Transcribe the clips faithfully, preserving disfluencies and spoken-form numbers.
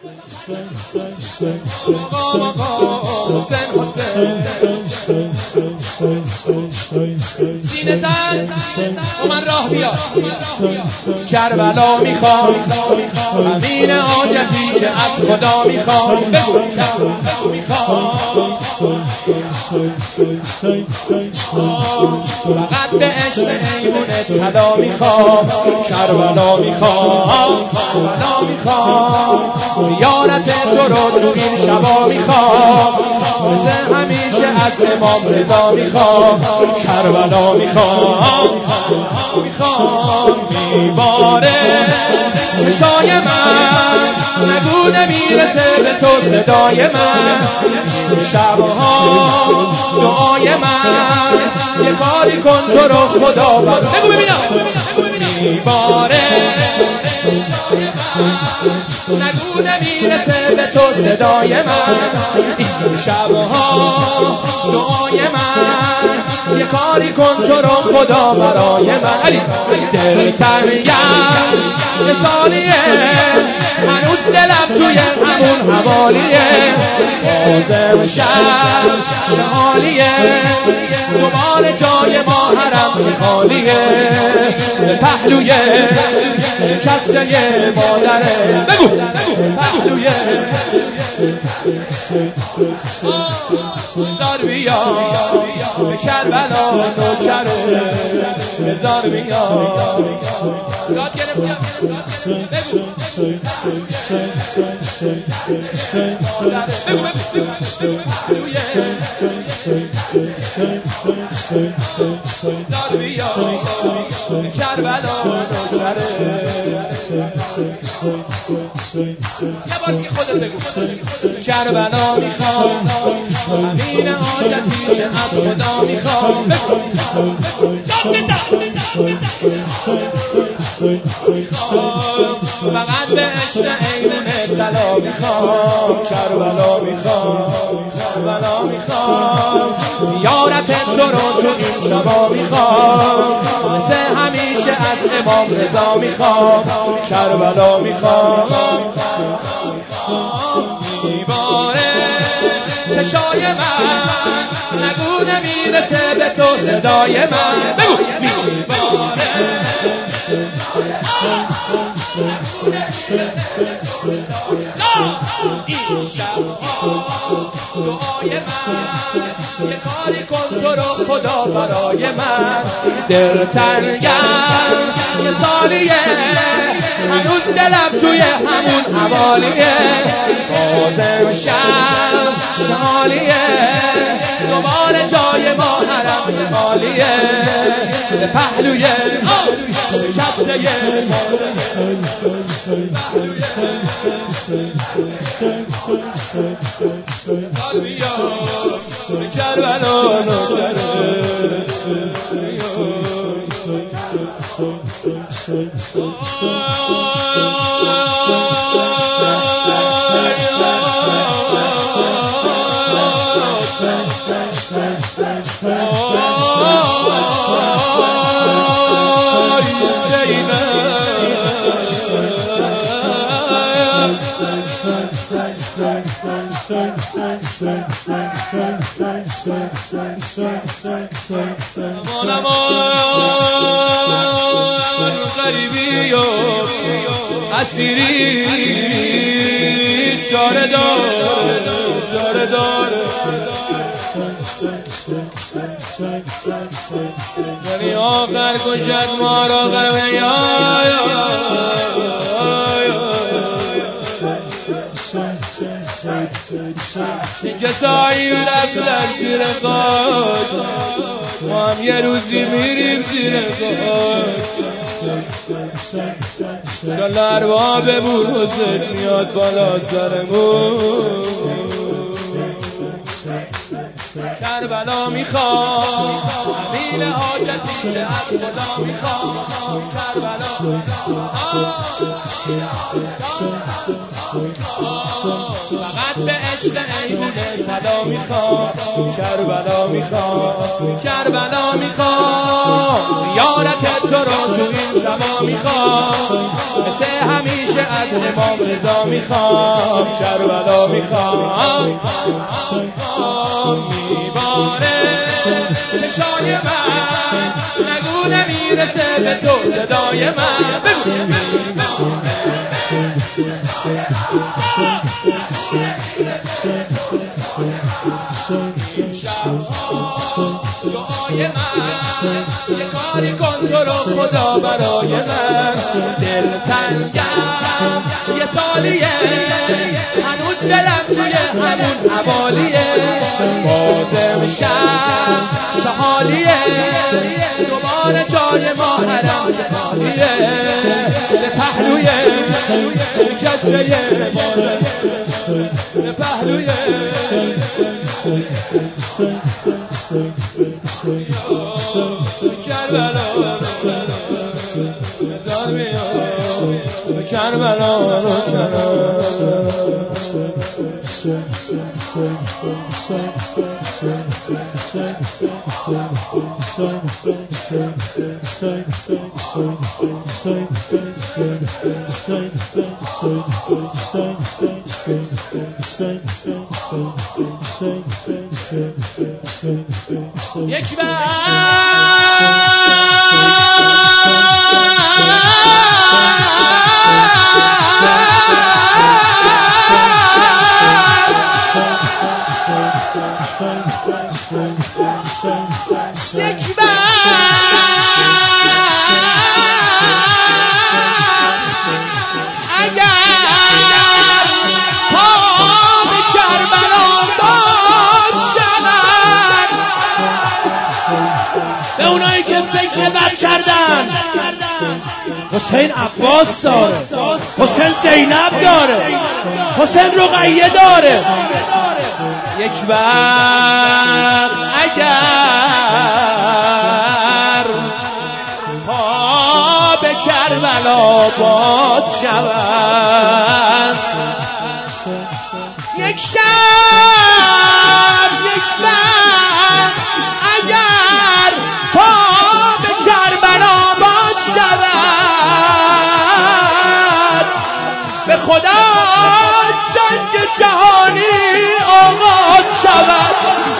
حسین حسین سینه زن و من راه بیا کربلا میخوام امین حاجتی که از خدا میخوام بگو کربلا میخوام فقط به عشق ایمون طلا میخوام کربلا میخوام کربلا میخوام زیارت تو رو تو این شبا میخوام مثل همیشه از امام رضا میخوام کربلا میخوام میخوام میباره چشای من نگو نمیرسه به تو صدای من شبها دعای من یه کاری کن تو رو خدا بر بگو ببینم میباره نگو نمیرسه به تو صدای من این شبها دعای من یه کاری کن تو رو خدا برای من دل تنگم یه ثانیه هنوز دلم توی همون حوالیه بازم شب چه حالیه دوباره جای ما حرم خالیه پهلوی شکسته مادره بگو پهلوی بزار بیا به کربلا نوکره بزار بیا داد گرفتیم بگو پهلوی بزار بیا به کربلا نوکره یه بار که خودت بگو کربلا میخوام امین حاجتی که از خدا میخوام فقط به عشق ایمون طلا میخوام کربلا میخوام کربلا میخوام زیارت تو رو تو این شبا میخوام مثل همیشه از امام رضا میخوام کربلا میخوام میباره چشای من نگو نمیرسه به تو صدای من بگو میباره این شب دعای من یه کاری کن تو رو خدا برای من دل تنگم یه سالیه هنوز دلم توی همون حوالیه بازم شب شالیه دوباره جای ما حرم خالیه به پهلوی شکسته بیا کربلا نوکره امان امان غریبی و اسیری چاره داره چاره داره ولی آخر کشد ما را غمه یا این کسایی رفتن زیر خاک ما هم یه روزی میریم زیر خاک انشالله اربابمون حسین میاد بالا سرمون کربلا میخوام همین حاجتی که از خدا میخوام کربلا فقط به عشق ایمونه صدا میخوام کربلا میخوام کربلا میخوام زیارت تو رو تو این شما میخوام مثل همیشه از امام رضا میخوام کربلا میخوام میباره چشای من نگو نمیرسه به تو صدای من دعای من یه کاری کن تو رو خدا برای من دل تنگم یه سالیه هنوز دلم توی همون حوالیه بازم شب شهالیه دوباره جای ما حرم شهالیه به پهلوی شکسته به پهلوی کربلا کربلا یک حسین عباس داره حسین زینب داره حسین رقیه داره یک وقت اگر پا به کربلا باز شود یک شب یک وقت اگر پا به کربلا باز شود به خدا جنگ جهانی آغاز شود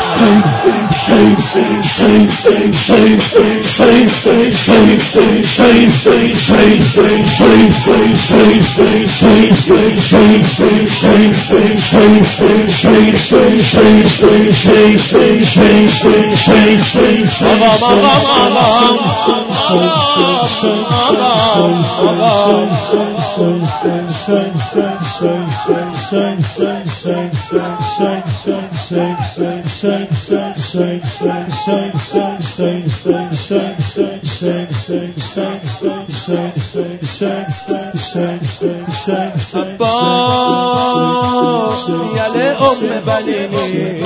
عباس یله ام بنینی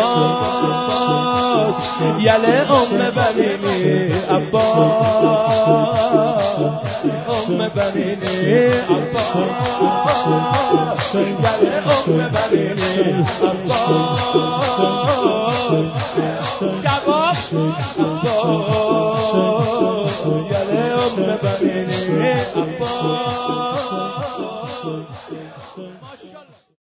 عباس یله ام بنینی عباس ام بنینی عباس یله ام بنینی عباس